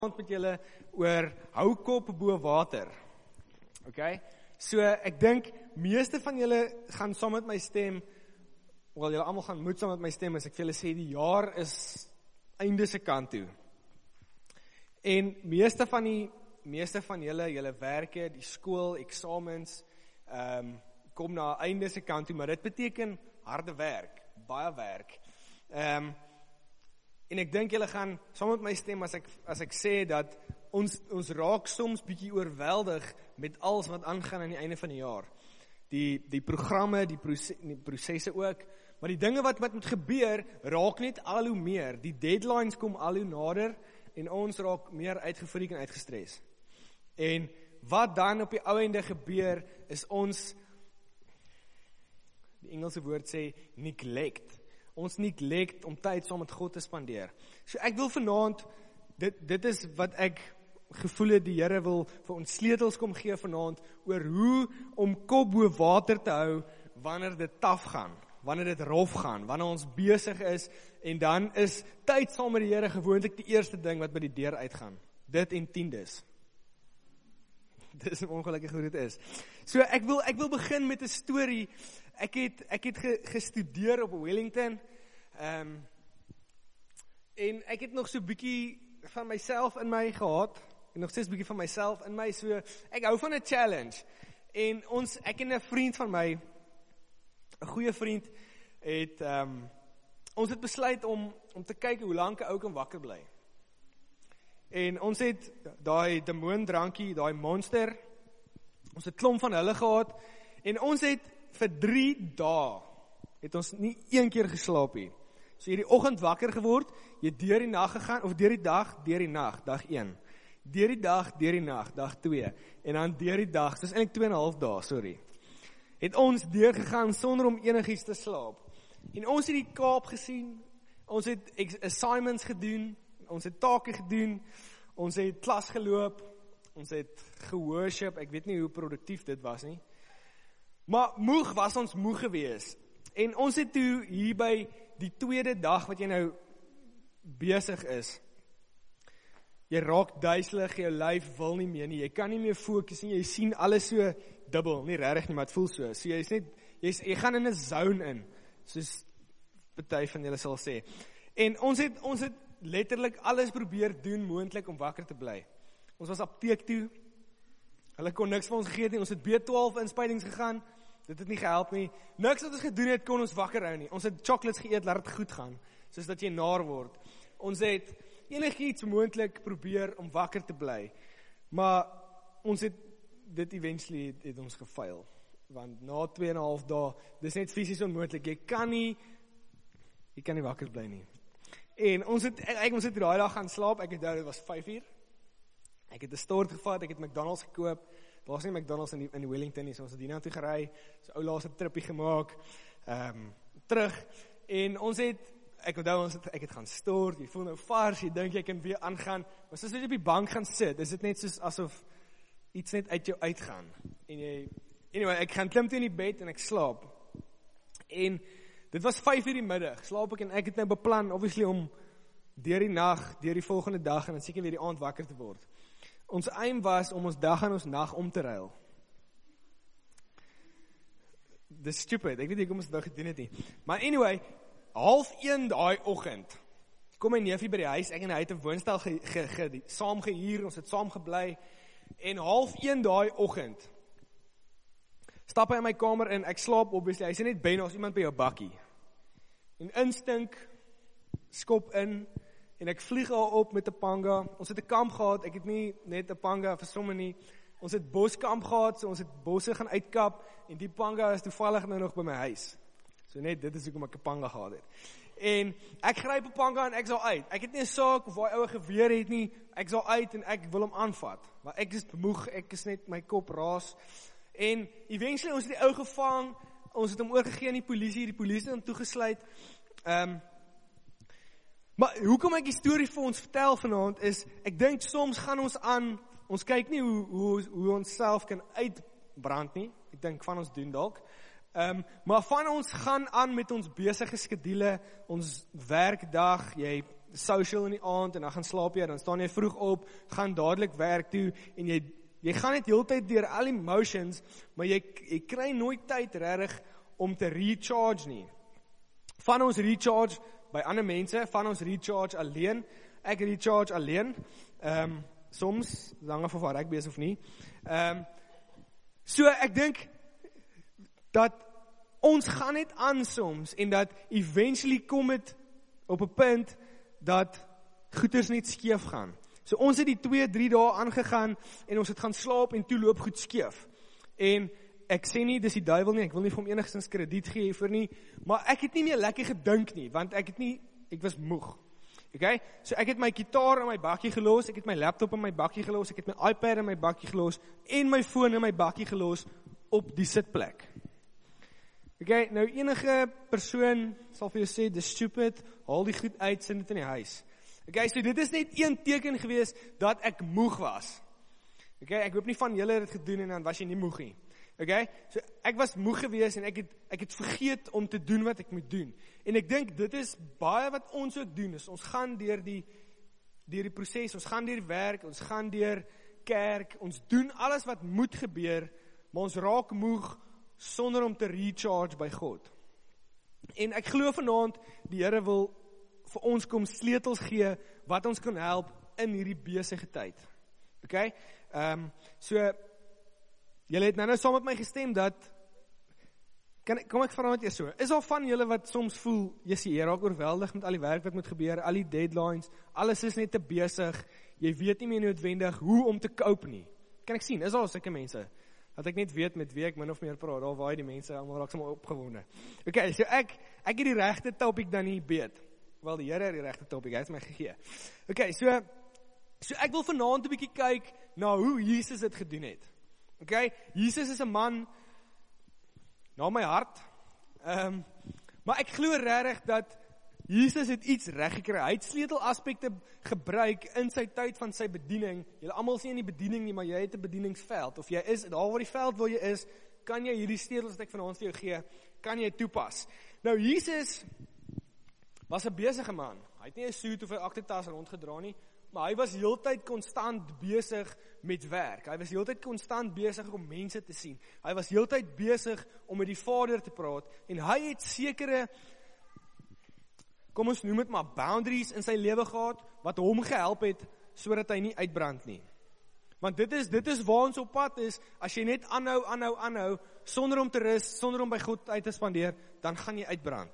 met julle oor hou kop bo water. Okay? So ek dink meeste van julle gaan saam met my stem, wel julle almal gaan moet saam met my stem as ek vir julle sê die jaar is einde se kant toe. En meeste van julle werke, die skool, eksamens, kom na einde se kant toe, maar dit beteken harde werk, baie werk. En ek dink julle gaan saam met my stem as ek sê dat ons raak soms bietjie oorweldig met alles wat aangaan aan die einde van die jaar. Die programme, die prosesse ook, maar die dinge wat moet gebeur, raak net al hoe meer. Die deadlines kom al hoe nader en ons raak meer uitgefreak en uitgestres. En wat dan op die ou einde gebeur, is ons, die Engelse woord sê, neglect. Ons neglect om tyd saam met God te spandeer. So ek wil vanaand, dit is wat ek gevoel het, die Here wil vir ons sleutels kom gee vanaand, oor hoe om kop bo water te hou, wanneer dit taaf gaan, wanneer dit rof gaan, wanneer ons besig is, en dan is tyd saam met die Here gewoonlik die eerste ding wat by die deur uitgaan. Dit en tiendes. Dit is ongelukkig hoe dit is. So ek wil begin met 'n storie. Ek het gestudeer op Wellington, en ek het nog so bietjie van myself in my gehad, en nog steeds bietjie van myself in my, so ek hou van 'n challenge, en ek en 'n vriend van my, 'n goeie vriend, ons het besluit om te kyk hoe lank 'n ou kan wakker bly. En ons het daai demoondrankie, daai Monster, ons het klomp van hulle gehad, en ons het vir 3 dae, het ons nie een keer geslaap nie. So jy het die oggend wakker geword, jy het deur die nag gegaan, of deur die dag, deur die nag, dag 1. Deur die dag, deur die nag, dag 2. En dan deur die dag, dis eintlik 2,5 dae, sorry. Het ons deurgegaan sonder om enigiets te slaap. En ons het die Kaap gesien, ons het assignments gedoen, ons het take gedoen, ons het klas geloop, ons het geworship, ek weet nie hoe produktief dit was nie. Maar moeg was ons moeg gewees. En ons het toe hier by die tweede dag wat jy nou besig is, jy raak duiselig, jou lyf wil nie meer nie, jy kan nie meer fokus nie, jy sien alles so dubbel, nie regtig nie, maar het voel so. So jy gaan in 'n zone in, soos party van julle sal sê. En ons het letterlik alles probeer doen moontlik om wakker te bly. Ons was apteek toe, hulle kon niks vir ons gegee nie, ons het B12 inspuitings gegaan, dit het nie gehelp nie, niks wat ons gedoen het kon ons wakker hou nie, ons het chocolates geëet, laat dit goed gaan, soos dat jy naar word. Ons het enigiets moontlik probeer om wakker te bly, maar ons het dit eventually het ons gefail, want na 2,5 dae, dis net fisies onmoontlik, jy kan nie wakker bly nie. En ons het daai dag gaan slaap, ek het dit was 5 uur, ek het 'n stort gevat, ek het McDonald's gekoop, daar was nie McDonald's in Wellington nie, so ons het hierna toe gery, so ou laaste trippie gemaak, terug, en ek het gaan stort, jy voel nou vars, jy dink jy kan weer aangaan, maar soos jy op die bank gaan sit, is dit net soos asof iets net uit jou uitgaan, en anyway, ek gaan klim toe in die bed en ek slaap, en dit was 5 uur die middag, slaap ek en ek het nou beplan, obviously om deur die nag, deur die volgende dag, en dan seker weer die aand wakker te word. Ons aim was om ons dag en ons nag om te ruil. Dis stupid, ek weet nie hoe ons dit gedoen het nie. Maar anyway, 12:30 daai oggend, kom my neefie by die huis, ek en hy het 'n woonstel saam gehuur, ons het saam gebly, en 12:30 daai oggend, stap hy in my kamer in, ek slaap obviously, hy sê net byna as iemand by jou bakkie. En instink, skop in, en ek vlieg al op met 'n panga. Ons het 'n kamp gehad, ek het nie net 'n panga versomme nie. Ons het boskamp gehad, so ons het bosse gaan uitkap, en die panga is toevallig nou nog by my huis. So net, dit is hoekom ek 'n panga gehad het. En ek gryp 'n panga en ek sal uit. Ek het nie 'n saak of waar oue geweer het nie, ek sal uit en ek wil hom aanvat. Maar ek is moeg, ek is net my kop raas. En eventually ons het die ou gevang, ons het hom oorgegee aan die polisie het hom toegesluit. Maar hoekom ek die storie vir ons vertel vanaand is, ek dink soms gaan ons aan, ons kyk nie hoe ons self kan uitbrand nie, ek dink van ons doen dalk, maar van ons gaan aan met ons besige skedule, ons werkdag, jy social in die aand en dan gaan slaap jy, dan staan jy vroeg op, gaan dadelik werk toe en jy gaan net heeltyd deur al die motions, maar jy kry nooit tyd regtig om te recharge nie. Van ons recharge by ander mense, van ons recharge alleen, ek recharge alleen, soms, hang af of waar ek besig of nie. So ek dink dat ons gaan net aan soms en dat eventually kom het op 'n punt dat goeders net skeef gaan. So ons het die 2-3 dae aangegaan en ons het gaan slaap en toe loop goed skeef. En ek sê nie dis die duiwel nie, ek wil nie vir hom enigstens krediet gee hiervoor nie, maar ek het nie meer lekker gedink nie, want ek was moeg. Okay? So ek het my gitaar in my bakkie gelos, ek het my laptop in my bakkie gelos, ek het my iPad in my bakkie gelos en my foon in my bakkie gelos op die sitplek. Okay, nou enige persoon sal vir jou sê, dis stupid, haal die goed uit, sit dit in die huis. Okay, so dit is net een teken gewees dat ek moeg was. Okay, ek hoop nie van julle het dit gedoen en dan was jy nie moeg nie. Okay, so ek was moeg gewees en ek het vergeet om te doen wat ek moet doen. En ek dink dit is baie wat ons ook doen, is ons gaan deur die proses, ons gaan deur werk, ons gaan deur kerk, ons doen alles wat moet gebeur, maar ons raak moeg sonder om te recharge by God. En ek glo vanaand, die Here wil vir ons kom sleutels gee, wat ons kan help in hierdie besige tyd. Okay? So, julle het nou saam met my gestem dat, kom ek vra net eers so, is al van julle wat soms voel, jy raak oorweldig met al die werk wat moet gebeur, al die deadlines, alles is net te besig, jy weet nie meer noodwendig hoe om te cope nie. Kan ek sien, is al sulke mense, dat ek net weet met wie ek min of meer praat, daar waai die mense, allemaal raak sommer opgewonde. Okay, so ek het die regte topic dan nie beet, wel die Here het die regte topic, hy het my gegee. Okay, so ek wil vanaand 'n bietjie kyk na hoe Jesus dit gedoen het. Okay, Jesus is 'n man na my hart, maar ek glo regtig dat Jesus het iets reg gekry. Hy het sleutelaspekte gebruik in sy tyd van sy bediening. Julle almal sien nie bediening nie, maar jy het 'n bedieningsveld, of jy is, daar waar die veld waar jy is, kan jy hierdie sleutels wat ek vanaand vir jou gee, kan jy toepas. Nou Jesus was 'n besige man. Hy het nie 'n suit of 'n aktetas rondgedra nie, maar hy was heeltyd konstant besig met werk. Hy was heeltyd konstant besig om mense te sien. Hy was heeltyd besig om met die Vader te praat, en hy het sekere, kom ons noem dit maar, boundaries in sy lewe gehad, wat hom gehelp het, sodat hy nie uitbrand nie. Want dit is waar ons op pad is, as jy net aanhou, sonder om te rus, sonder om by God uit te spandeer, dan gaan jy uitbrand.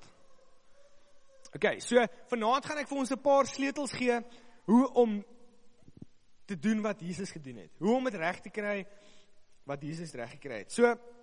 Okay, so vanaand gaan ek vir ons 'n paar sleutels gee, hoe om te doen wat Jesus gedoen het. Hoe om dit reg te kry, wat Jesus reg gekry het. So,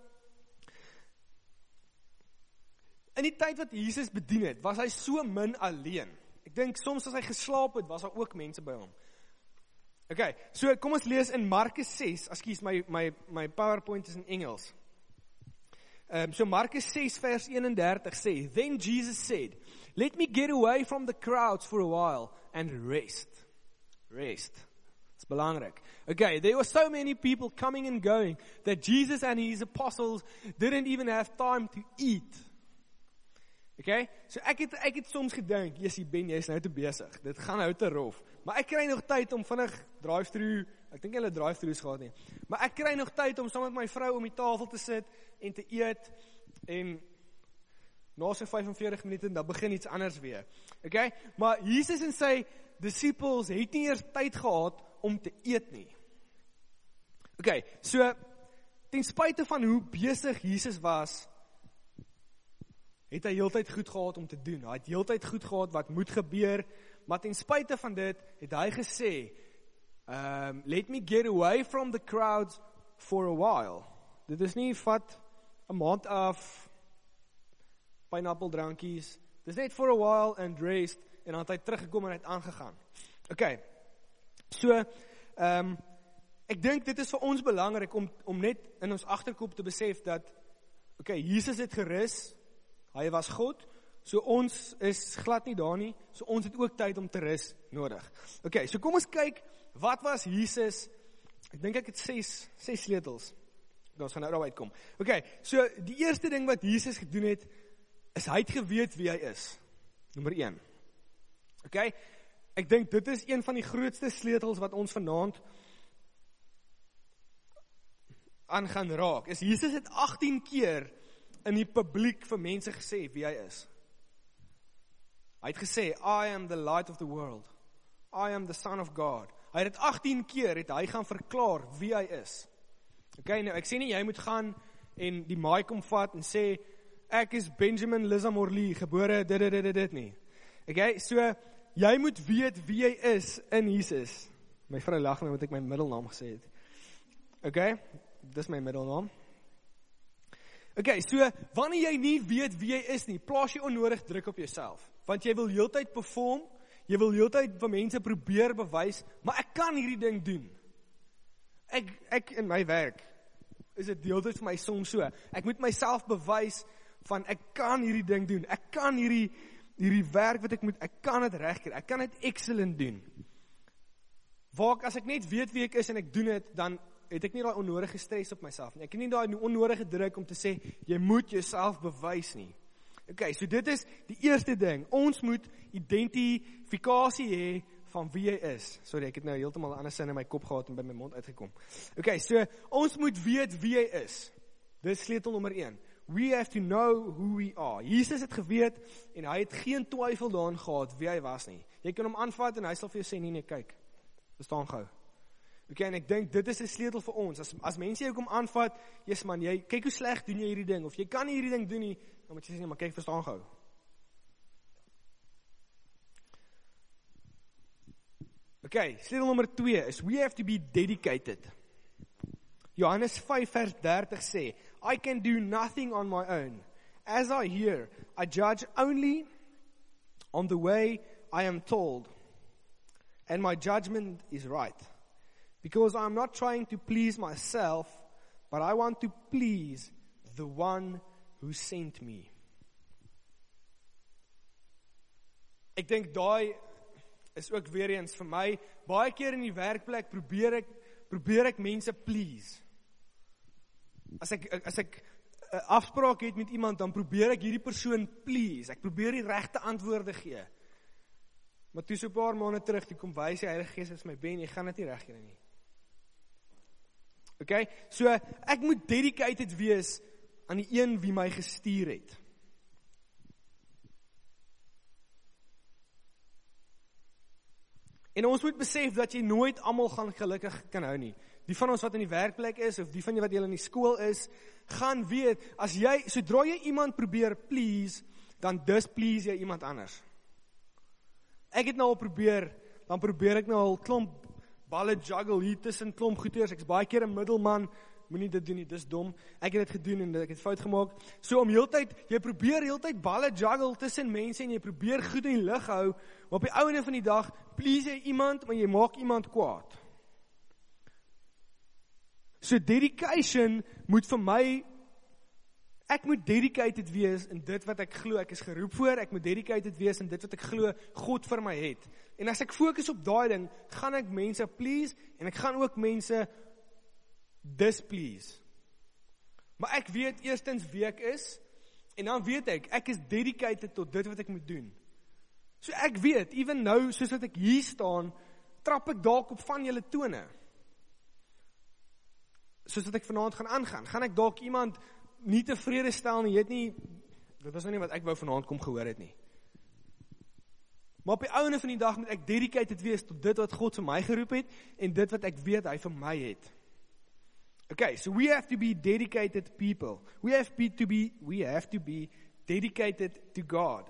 in die tyd wat Jesus bedien het, was hy so min alleen. Ek dink soms as hy geslaap het, was daar ook mense by hom. Okay, so kom ons lees in Markus 6, ekskuus, my PowerPoint is in Engels. So Markus 6 vers 31 sê, Then Jesus said, Let me get away from the crowds for a while and rest. Rest. It's belangrik. Okay, there were so many people coming and going that Jesus and his apostles didn't even have time to eat. Okay, so ek het soms gedink, Jessie Ben, jy is nou te besig, dit gaan nou te rof, maar ek kry nog tyd om vinnig drive-through, ek dink hulle drive-throughs gehad nie, maar ek kry nog tyd om saam met my vrou om die tafel te sit en te eet, en na so 45 minute, dan begin iets anders weer. Okay, maar Jesus en sy disciples het nie eers tyd gehad om te eet nie. Okay, so ten spyte van hoe besig Jesus was, het hy heeltyd goed gehad om te doen. Hy het heeltyd goed gehad wat moet gebeur, maar ten spyte van dit, het hy gesê, let me get away from the crowds for a while. Dit is nie vat 'n maand af, pineapple drankies, dit is net for a while and rest, en dan het hy teruggekom en het aangegaan. Okay, so, ek dink dit is vir ons belangrik om net in ons agterkop te besef dat, okay, Jesus het gerus, hy was God, so ons is glad nie daar nie, so ons het ook tyd om te rus nodig. Okay, so kom ons kyk, wat was Jesus, ek dink ek het 6 sleutels, ons gaan nou daar uitkom. Okay, so die eerste ding wat Jesus gedoen het, is hy het geweet wie hy is, nommer 1. Okay, ek dink dit is een van die grootste sleutels wat ons vanaand aan gaan raak, is Jesus het 18 keer in die publiek vir mense gesê wie hy is. Hy het gesê, I am the light of the world. I am the son of God. Hy het 18 keer hy gaan verklaar wie hy is. Okay, nou ek sê nie jy moet gaan en die mic omvat en sê, ek is Benjamin Liza Morley, gebore dit nie. Okay, so jy moet weet wie jy is in Jesus. My vrou lag my, want ek my middelnaam gesê het. Okay, dis my middelnaam. Okay, so wanneer jy nie weet wie jy is nie, plaas jy onnodig druk op jouself. Want jy wil heeltyd perform, jy wil heeltyd vir mense probeer bewys, maar ek kan hierdie ding doen. Ek in my werk, is dit deeltyd vir my soms so, ek moet myself bewys van ek kan hierdie ding doen, ek kan hierdie werk wat ek moet, ek kan dit regkry, ek kan dit excellent doen. Waar as ek net weet wie ek is en ek doen dit, dan het ek nie daai onnodige stres op myself nie. Ek het nie daai onnodige druk om te sê, jy moet jouself bewys nie. Okay, so dit is die eerste ding. Ons moet identifikasie hê van wie jy is. Sorry, ek het nou heeltemal 'n ander sin in my kop gehad en by my mond uitgekom. Okay, so ons moet weet wie jy is. Dis sleutel nommer 1. We have to know who we are. Jesus het geweet en hy het geen twyfel daarin gehad wie hy was nie. Jy kan hom aanvat en hy sal vir jou sê, nee, kyk, verstaan gou. Okay, en ek dink dit is 'n sleutel vir ons. As mense jou kom aanvat, yes man, jy kyk hoe sleg doen jy hierdie ding, of jy kan nie hierdie ding doen nie, dan moet jy sê, nee, maar kyk, verstaan gou. Okay, sleutel nommer 2 is, we have to be dedicated. Johannes 5 vers 30 sê, I can do nothing on my own. As I hear, I judge only on the way I am told. And my judgment is right. Because I am not trying to please myself, but I want to please the one who sent me. Ek dink daai is ook weer eens vir my, baie keer in die werkplek probeer ek mense please. As ek 'n afspraak het met iemand, dan probeer ek hierdie persoon please. Ek probeer die regte antwoorde gee. Maar toe so 'n paar maande terug, toe kom wys die Heilige Gees is my Ben, jy gaan dit nie reg kry nie. Okay, so ek moet dedicated wees aan die een wie my gestuur het. En ons moet besef dat jy nooit almal gaan gelukkig kan hou nie. Die van ons wat in die werkplek is, of die van jy wat in die skool is, gaan weet, as jy, sodra jy iemand probeer please, dan displease jy iemand anders. Ek het nou al dan probeer ek nou al klomp balle juggle hier tussen klomp goeders, ek is baie keer 'n middelman, moenie dit doen nie, dis dom, ek het dit gedoen en ek het fout gemaak, so om jy probeer heeltyd balle juggle tussen mense en jy probeer goed in die lug hou, maar op die einde van die dag, please jy iemand, maar jy maak iemand kwaad. So dedication moet vir my, ek moet dedicated wees in dit wat ek glo, ek is geroep voor, ek moet dedicated wees in dit wat ek glo, God vir my het. En as ek fokus op daai ding, gaan ek mense please, en ek gaan ook mense displease. Maar ek weet eerstens wie ek is, en dan weet ek is dedicated tot dit wat ek moet doen. So ek weet, even nou, soos wat ek hier staan, trap ek dalk op van julle tone. Soos wat ek vanaand gaan aangaan, gaan ek dalk iemand nie tevrede stel nie, dit was nou nie wat ek wou vanaand kom gehoor het nie. Maar op die einde van die dag moet ek dedicated wees tot dit wat God vir my geroep het, en dit wat ek weet hy vir my het. Okay, so we have to be dedicated people. We have to be dedicated to God.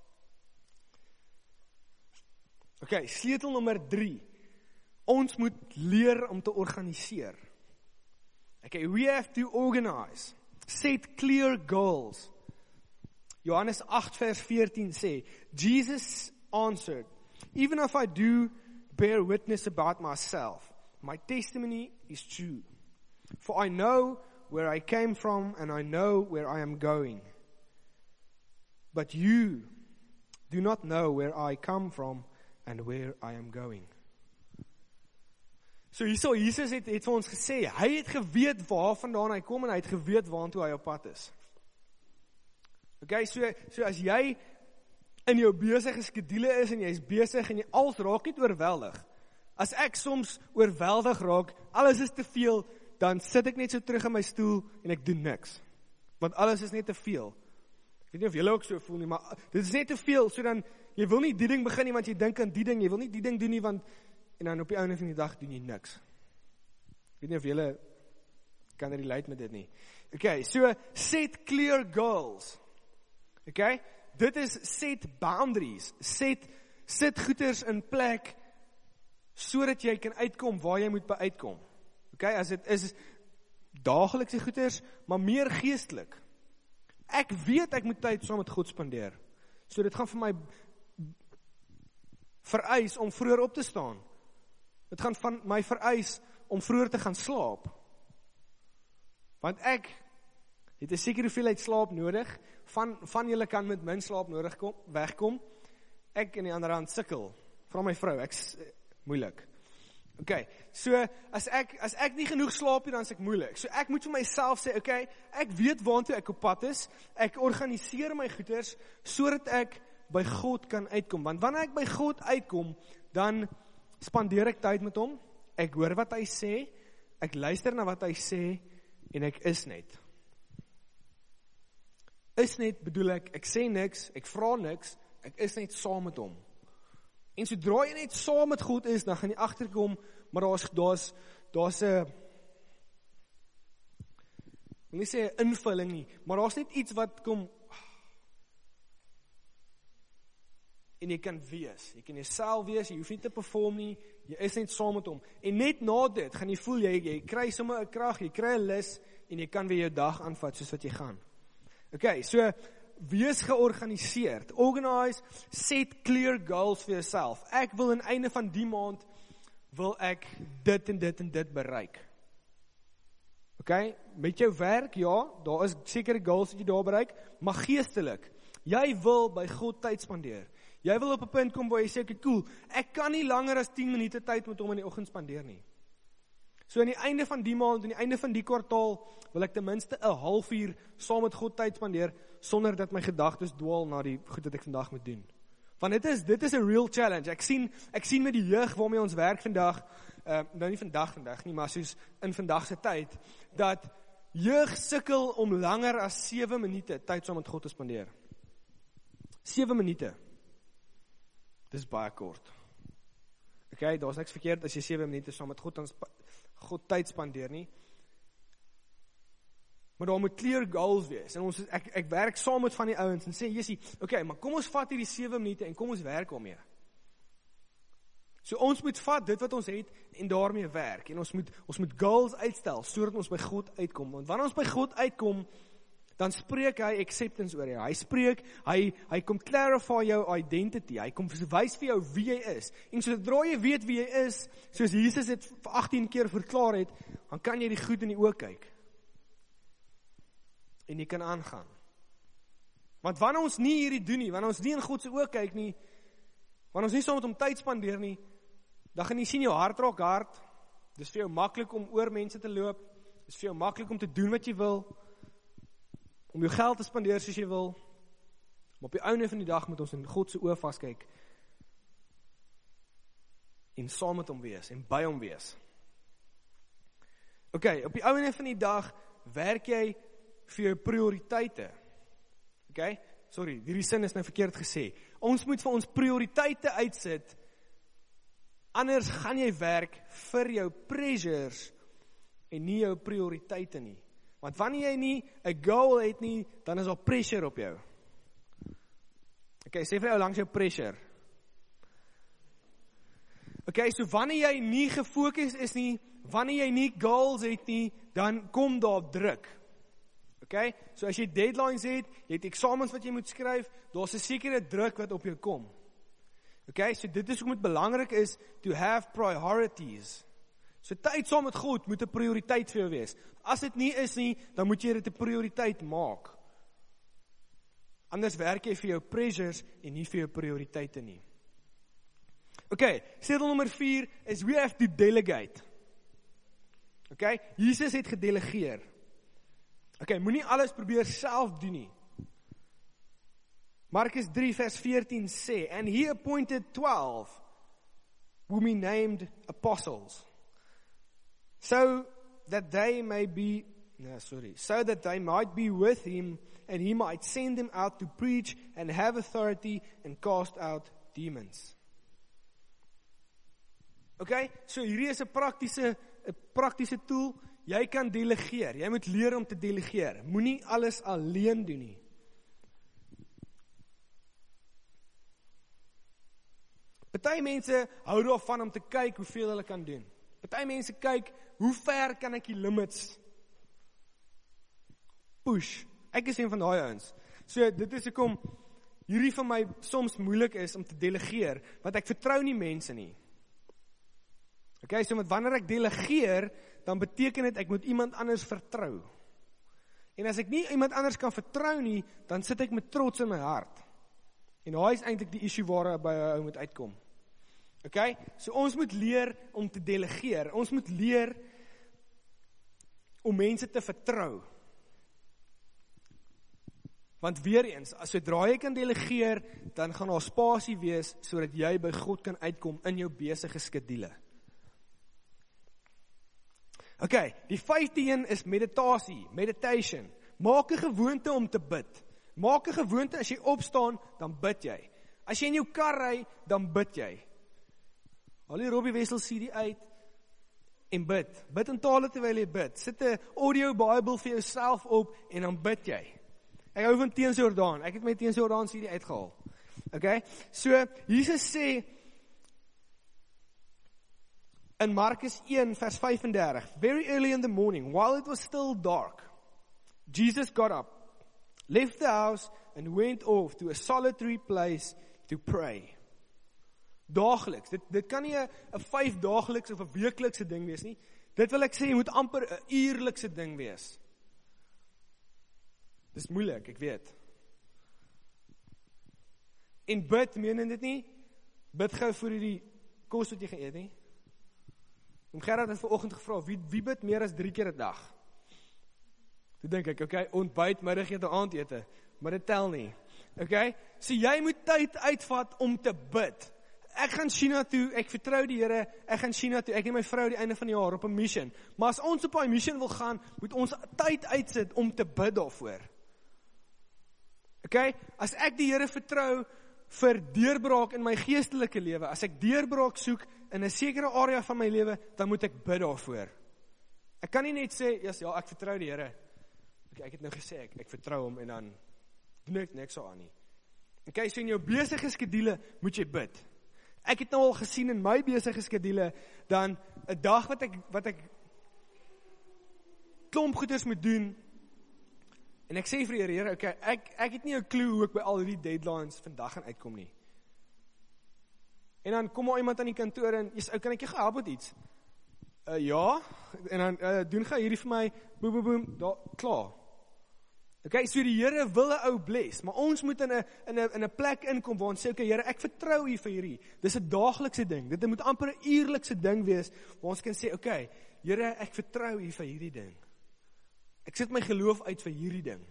Okay, sleutel nommer 3. Ons moet leer om te organiseer. Okay, we have to organize. Set clear goals. Johannes 8 vers 14 sê, Jesus answered, even if I do bear witness about myself, my testimony is true. For I know where I came from and I know where I am going. But you do not know where I come from and where I am going. So hierso, Jesus het vir ons gesê, hy het geweet waar vandaan hy kom en hy het geweet waartoe hy op pad is. Okay, so as jy in jou besige skedule is en jy is besig en jy als raak nie oorweldig. As ek soms oorweldig raak, alles is te veel, dan sit ek net so terug in my stoel en ek doen niks. Want alles is net te veel. Ek weet nie of julle ook so voel nie, maar dit is net te veel, so dan, jy wil nie die ding begin nie, want jy dink aan die ding, jy wil nie die ding doen nie, want, en dan op die einde van die dag doen jy niks. Ek weet nie of julle kan relate met dit nie. Okay, so, set clear goals. Okay, dit is set boundaries, sit goeders in plek, sodat jy kan uitkom waar jy moet by uitkom. Okay, as dit is daaglikse goeders, maar meer geestelik. Ek weet ek moet tyd saam met God spandeer. So dit gaan vir my vereis om vroeër op te staan. Dit gaan van my vereis om vroeër te gaan slaap. Want ek het 'n sekere hoeveelheid slaap nodig, van julle kan met min slaap nodig wegkom. Ek aan die ander hand sukkel, vra my vrou, ek's moeilik. Okay, so as ek nie genoeg slaap nie, dan is ek moeilik. So ek moet vir myself sê, okay, ek weet waantoe ek op pad is, ek organiseer my goeders, sodat ek by God kan uitkom. Want wanneer ek by God uitkom, dan spandeer ek tyd met hom, ek hoor wat hy sê, ek luister na wat hy sê, en ek is net. Is net bedoel ek sê niks, ek vra niks, ek is net saam met hom. En sodra jy net saam met God is, dan gaan jy agterkom, maar daar's 'n, ek wil nie sê 'n invulling nie, maar daar's net iets wat kom, en jy kan wees, jy kan jouself wees, jy hoef nie te perform nie, jy is net saam met hom. En net na dit, gaan jy voel, jy kry sommer 'n krag, jy kry 'n lus, en jy kan weer jou dag aanvat, soos wat jy gaan. Okay, so, wees georganiseerd, organise, set clear goals vir jouself. Ek wil aan einde van die maand, wil ek dit en dit en dit bereik. Okay, met jou werk, ja, daar is sekere goals wat jy daar bereik, maar geestelik, jy wil by God tyd spandeer. Jy wil op 'n punt kom waar jy sê, okay, cool, ek kan nie langer as 10 minute tyd met hom in die oggend spandeer nie. So aan die einde van die maand, aan die einde van die kwartaal, wil ek ten minste 'n halfuur saam met God tyd spandeer, sonder dat my gedagtes dwaal na die goed wat ek vandag moet doen. Want dit is 'n real challenge. Ek sien met die jeug waarmee ons werk vandag, nou nie vandag nie, maar soos in vandag se tyd, dat jeug sukkel om langer as 7 minute tyd saam met God te spandeer. 7 minute. Dis baie kort. Okay, daar's niks verkeerd as jy 7 minute saam met God tyd spandeer nie. Maar daar moet clear goals wees. En ek werk saam met van die ouens en sê, Jessie, okay, maar kom ons vat hierdie 7 minute en kom ons werk daarmee. So ons moet vat dit wat ons het en daarmee werk. En ons moet goals uitstel, sodat ons by God uitkom. Want wanneer ons by God uitkom, dan spreek hy acceptance oor jou. Hy spreek, hy kom clarify jou identity. Hy kom wys vir jou wie jy is. En sodra jy weet wie jy is, soos Jesus het 18 keer verklaar het, dan kan jy die goed in die oë kyk. En jy kan aangaan. Want wanneer ons nie hierdie doen nie, wanneer ons nie in God se oë kyk nie, wanneer ons nie saam met hom tyd spandeer nie, dan gaan jy sien jou hart raak hard. Dis vir jou maklik om oor mense te loop. Dis vir jou maklik om te doen wat jy wil. Om jou geld te spandeer soos jy wil. Maar op die einde van die dag moet ons in God se oë vaskyk. En saam met hom wees en by hom wees. Okay, op die einde van die dag werk jy vir jou prioriteite. Okay? Sorry, hierdie sin is nou verkeerd gesê. Ons moet vir ons prioriteite uitsit, anders gaan jy werk vir jou pressures en nie jou prioriteite nie. Want wanneer jy nie 'n goal het nie, dan is daar pressure op jou. Okay, sê vir jou langs jou pressure. Okay, so wanneer jy nie gefokus is nie, wanneer jy nie goals het nie, dan kom daar druk. Okay, so as jy deadlines het, jy het eksamens wat jy moet skryf, daar's 'n sekere druk wat op jou kom. Okay, so dit is hoekom dit belangrik is to have priorities. So tyd saam met God moet 'n prioriteit vir jou wees. As dit nie is nie, dan moet jy dit 'n prioriteit maak. Anders werk jy vir jou pressures en nie vir jou prioriteite nie. Okay, sleutel nommer 4 is we have to delegate. Okay, Jesus het gedelegeer. Okay, moenie alles probeer self doen nie. Markus 3 vers 14 sê, and he appointed 12, whom he named apostles, so that they might be with him, and he might send them out to preach and have authority and cast out demons. Okay, so hierdie is 'n praktiese tool. Jy kan delegeer. Jy moet leer om te delegeer. Moenie alles alleen doen nie. Party mense hou daarvan om te kyk hoeveel hulle kan doen. Party mense kyk, hoe ver kan ek die limits push? Ek is een van daai ouens. So dit is hoekom hierdie vir my soms moeilik is om te delegeer, want ek vertrou nie mense nie. Okay, so met wanneer ek delegeer, dan beteken dit ek moet iemand anders vertrou. En as ek nie iemand anders kan vertrou nie, dan sit ek met trots in my hart. En daai is eintlik die issue waar by 'n ou moet uitkom. Okay, so ons moet leer om te delegeer. Ons moet leer om mense te vertrou. Want weer eens, sodra jy kan delegeer, dan gaan daar spasie wees, sodat jy by God kan uitkom in jou besige skedule. Okay, die 5de een is meditasie, meditation. Maak 'n gewoonte om te bid. Maak 'n gewoonte as jy opstaan, dan bid jy. As jy in jou kar ry, dan bid jy. Haal die Robbie Wessel CD uit en bid. Bid in tale terwyl jy bid. Sit 'n audio Bible vir jouself op en dan bid jy. Ek hou van Teens Jordaan. Ek het my Teens Jordaan CD uitgehaal. Okay? So Jesus sê in Markus 1 vers 35, very early in the morning, while it was still dark, Jesus got up, left the house and went off to a solitary place to pray. Daagliks. Dit kan nie 'n 5-daaglikse of 'n weeklikse ding wees nie. Dit wil ek sê, jy moet amper 'n uurlikse ding wees. Dis moeilik, ek weet. En bid, meen dit nie? Bid gou vir die kos wat jy gaan eet nie. Om Gerard het vanoggend gevra, wie bid meer as 3 keer 'n dag? Toe dink ek, okay, ontbyt, middagete, aandete, maar dit tel nie. Okay? So jy moet tyd uitvat om te bid. Ek gaan China toe, ek vertrou die Here, ek gaan China toe, ek en my vrou die einde van die jaar op 'n mission. Maar as ons op 'n mission wil gaan, moet ons tyd uitsit om te bid daarvoor. Okay? As ek die Here vertrou vir deurbraak in my geestelike lewe, as ek deurbraak soek in 'n sekere area van my lewe, dan moet ek bid daarvoor. Ek kan nie net sê, ja, ek vertrou die Here. Okay, ek het nou gesê, ek vertrou hom en dan doen ek niks aan nie. Okay, so in jou besige skedule moet jy bid. Ek het nou al gesien in my besige skedule, dan 'n dag wat ek klomp goeders moet doen, en ek sê vir die Here, okay, ek het nie 'n klou hoe ek by al hierdie deadlines vandag gaan uitkom nie. En dan kom maar iemand aan die kantoor en, kan ek jou help met iets? Ja, en dan doen gaan hierdie vir my, boem, daar, klaar. Okay, so die Here wil 'n ou bless, maar ons moet in 'n plek inkom waar ons sê, okay, Here, ek vertrou U vir hierdie. Dis 'n daaglikse ding. Dit moet amper 'n uurlikse ding wees waar ons kan sê, okay, Here, ek vertrou U vir hierdie ding. Ek sit my geloof uit vir hierdie ding.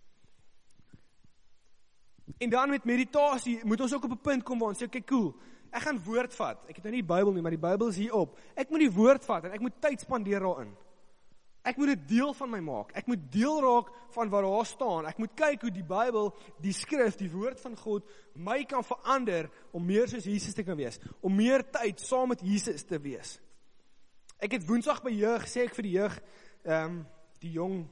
En dan met meditasie moet ons ook op 'n punt kom waar ons sê, okay, cool. Ek gaan woord vat. Ek het nou nie die Bybel nie, maar die Bybel is hier op. Ek moet die woord vat en ek moet tyd spandeer daarin. Ek moet dit deel van my maak. Ek moet deel raak van wat daar staan. Ek moet kyk hoe die Bybel, die skrif, die woord van God my kan verander om meer soos Jesus te kan wees. Om meer tyd saam met Jesus te wees. Ek het Woensdag by jeug, sê ek vir die jeug, die jong,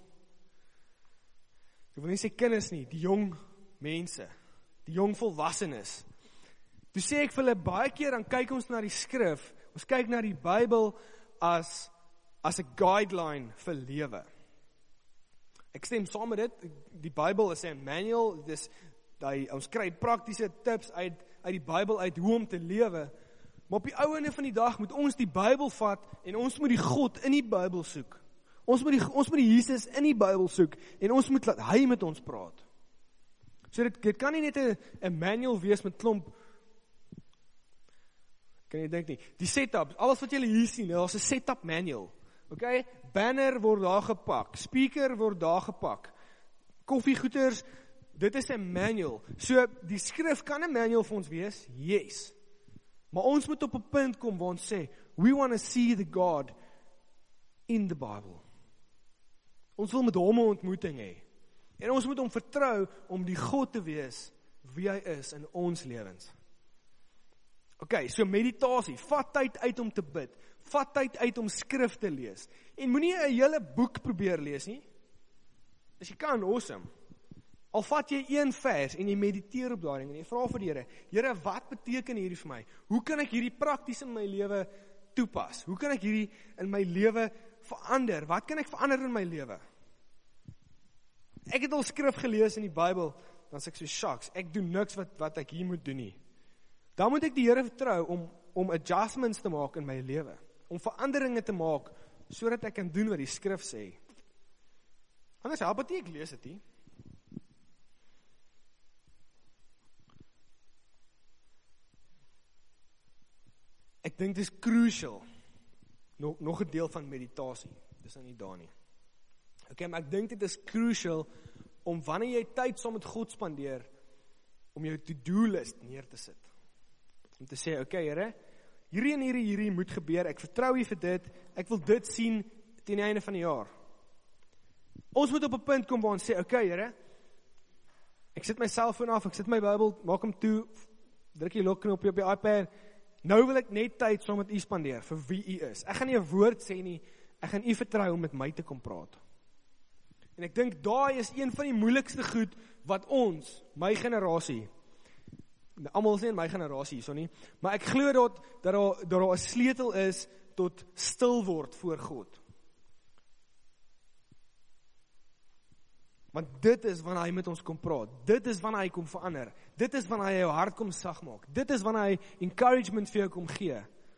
ek wil nie sê kinders nie, die jong mense, die jong volwassenes. Toe sê ek vir hulle, baie keer dan kyk ons na die skrif, ons kyk na die Bybel as 'n guideline vir lewe. Ek stem saam met dit, die Bybel is 'n manual, ons kry praktiese tips uit die Bybel uit hoe om te lewe, maar op die ou einde van die dag moet ons die Bybel vat en ons moet die God in die Bybel soek. Ons moet die Jesus in die Bybel soek en ons moet laat hy met ons praat. So dit kan nie net 'n manual wees met klomp, kan jy dink nie, die setups, alles wat julle hier sien, daar's 'n setup manual. Okay, banner word daar gepak, speaker word daar gepak, koffiegoeders, dit is 'n manual. So, die skrif kan 'n manual vir ons wees, yes. Maar ons moet op 'n punt kom waar ons sê, we want to see the God in the Bible. Ons wil met hom 'n ontmoeting hê. En ons moet hom vertrou om die God te wees wie hy is in ons lewens. Okay, so meditasie, vat tyd uit om te bid, vat tyd uit om skrif te lees, en moenie 'n hele boek probeer lees nie. As jy kan, awesome. Al vat jy een vers en jy mediteer op daardie en jy vra vir die Here, Here, wat beteken hierdie vir my? Hoe kan ek hierdie prakties in my lewe toepas? Hoe kan ek hierdie in my lewe verander? Wat kan ek verander in my lewe? Ek het al skrif gelees in die Bybel, dan sê ek so, shucks, ek doen niks wat ek hier moet doen nie. Dan moet ek die Here vertrou om adjustments te maak in my lewe, om veranderinge te maak, sodat ek kan doen wat die skrif sê. Anders help dit nie, ek lees dit nie. Ek dink dit is crucial, nog 'n deel van meditasie, dis nou nie daar nie. Okay, maar ek dink dit is crucial, om wanneer jy tyd saam met God spandeer, om jou to-do list neer te sit. Om te sê, okay Here, hierdie en hierdie moet gebeur, ek vertrou U vir dit, ek wil dit sien teen die einde van die jaar. Ons moet op 'n punt kom waar ons sê, okay Here, ek sit my selfoon af, ek sit my Bybel, maak hom toe, druk die lokknopie op die iPad, nou wil ek net tyd saam met U spandeer, vir wie U is. Ek gaan nie 'n woord sê nie, ek gaan U vertrou om met my te kom praat. En ek dink daai is een van die moeilikste goed, wat ons, my generasie, almal is nie in my generasie hierso nie, maar ek glo dat daar 'n sleutel is, tot stil word voor God. Want dit is wanneer hy met ons kom praat, dit is wanneer hy kom verander, dit is wanneer hy jou hart kom sag maak, dit is wanneer hy encouragement vir jou kom gee.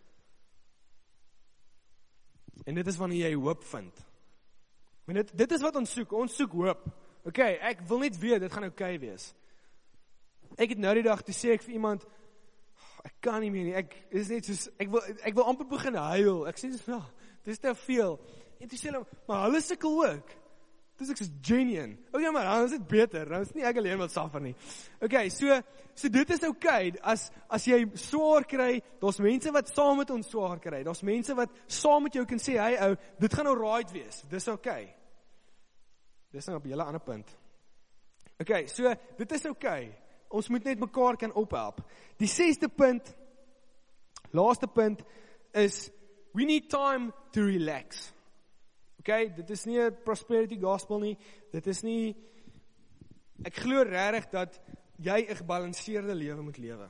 En dit is wanneer jy hoop vind. Maar dit is wat ons soek hoop. Okay, ek wil net weet, dit gaan okay wees. Ek het nou die dag, toe sê ek vir iemand, ek kan nie meer nie, ek wil amper begin huil, ek sê, dit is te veel. En toe sê hulle, maar hulle sukkel ook. Dis ek is genuine. Okay, maar dan is dit beter, dan is nie ek alleen wat suffer nie. Okay, so dit is okay, as jy swaar kry, daar's mense wat saam met ons swaar kry, daar's mense wat saam met jou kan sê, hey ou, dit gaan nou right wees, dis okay. Dis nou op 'n hele ander punt. Okay, so dit is okay, ons moet net mekaar kan ophelp. Die 6de punt, laaste punt, is, we need time to relax. Okay, dit is nie 'n prosperity gospel nie, dit is nie, ek glo regtig dat jy 'n gebalanseerde lewe moet lewe.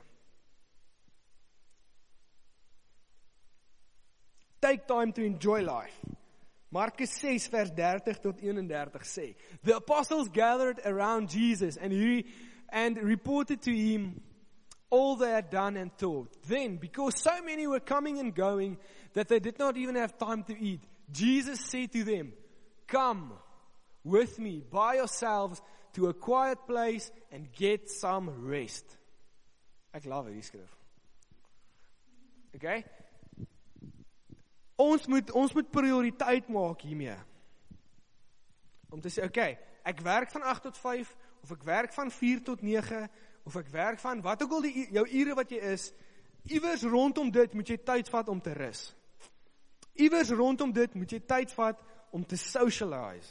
Take time to enjoy life. Markus 6 vers 30 tot 31 sê, the apostles gathered around Jesus and reported to him all they had done and taught. Then, because so many were coming and going that they did not even have time to eat, Jesus said to them, come with me by yourselves to a quiet place and get some rest. Ek love hierdie skrif. Okay? Ons moet prioriteit maak hiermee. Om te sê, okay, ek werk van 8 tot 5, of ek werk van 4 tot 9, of ek werk van wat ook al jou ure wat jy is, iewers rondom dit moet jy tyd vat om te rus. Iewers rondom dit moet jy tyd vat om te socialize.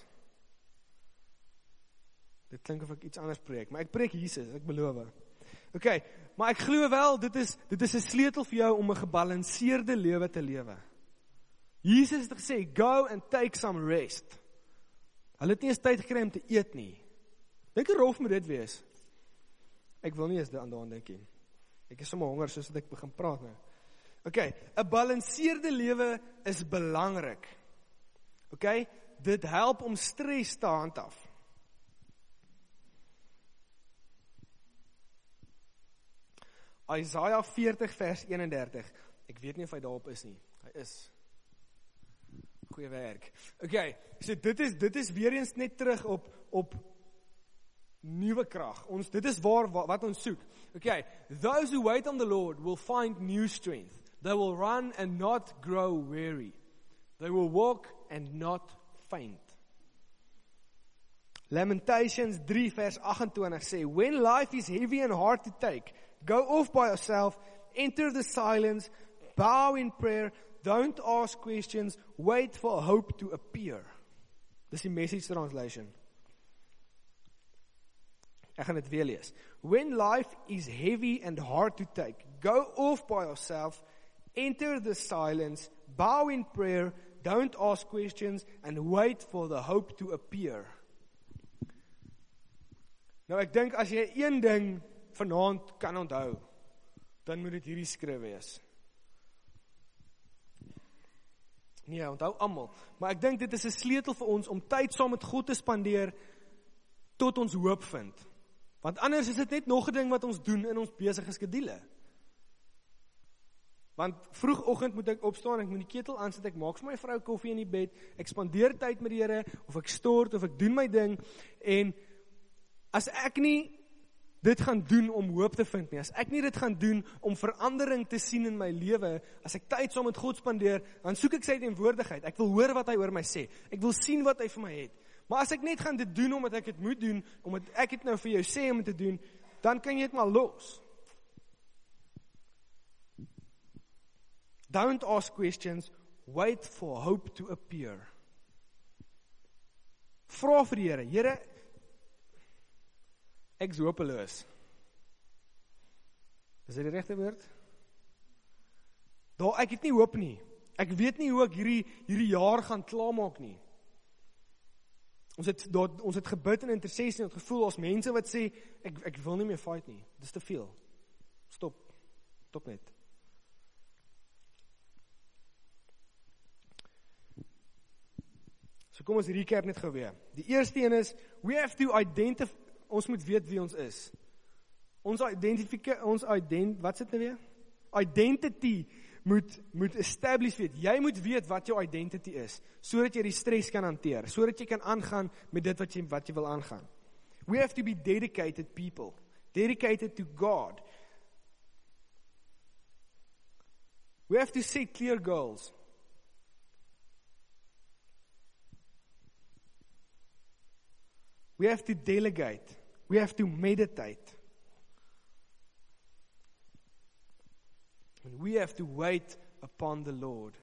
Dit klink of ek iets anders preek, maar ek preek Jesus, ek beloof. Okay, maar ek glo wel, dit is 'n sleutel vir jou om 'n gebalanseerde lewe te lewe. Jesus het gesê, go and take some rest. Hulle het nie eens tyd gekry om te eet nie. Dink hoe rof moet dit wees? Ek wil nie eens daaraan dink nie. Ek is sommer honger soos ek begin praat nou. Okay, 'n balanseerde lewe is belangrik. Okay, dit help om stres te handhaaf. Isaiah 40 vers 31. Ek weet nie of hy daarop is nie. Hy is. Goeie werk. Okay, so dit is weer eens net terug op nuwe krag. Dit is wat ons soek. Okay, those who wait on the Lord will find new strength. They will run and not grow weary. They will walk and not faint. Lamentations 3 vers 28 sê, when life is heavy and hard to take, go off by yourself, enter the silence, bow in prayer, don't ask questions, wait for hope to appear. Dis die Message translation. Ek gaan dit weer lees. When life is heavy and hard to take, go off by yourself, enter the silence, bow in prayer, don't ask questions, and wait for the hope to appear. Nou ek dink as jy een ding vanaand kan onthou, dan moet dit hierdie skrif wees. Nee, onthou almal, maar ek dink dit is 'n sleutel vir ons om tyd saam met God te spandeer tot ons hoop vind. Want anders is dit net nog 'n ding wat ons doen in ons besige skedule. Want vroegoggend moet ek opstaan, ek moet die ketel aansit, ek maak vir my vrou koffie in die bed, ek spandeer tyd met die Here, of ek stort, of ek doen my ding, en as ek nie dit gaan doen om hoop te vind nie, as ek nie dit gaan doen om verandering te sien in my lewe, as ek tyd saam met God spandeer, dan soek ek sy teenwoordigheid, ek wil hoor wat hy oor my sê, ek wil sien wat hy vir my het, maar as ek net gaan dit doen omdat ek dit moet doen, omdat ek het nou vir jou sê om te doen, dan kan jy dit maar los. Don't ask questions, wait for hope to appear. Vra vir die Here, Here, ek is hopeloos. Is dit die regte woord? Daar, ek het nie hoop nie. Ek weet nie hoe ek hierdie jaar gaan klaarmaak nie. Ons het gebid in intersessie en het gevoel as mense wat sê, ek wil nie meer fight nie. Dis te veel. Stop net. So kom ons recap net gou weer. Die eerste een is, ons moet weet wie ons is. Wat sit nou weer? Identity moet establish weet. Jy moet weet wat jou identity is, sodat jy die stres kan hanteer, sodat jy kan aangaan met dit wat jy wil aangaan. We have to be dedicated people, dedicated to God. We have to set clear goals. We have to delegate. We have to meditate. And we have to wait upon the Lord.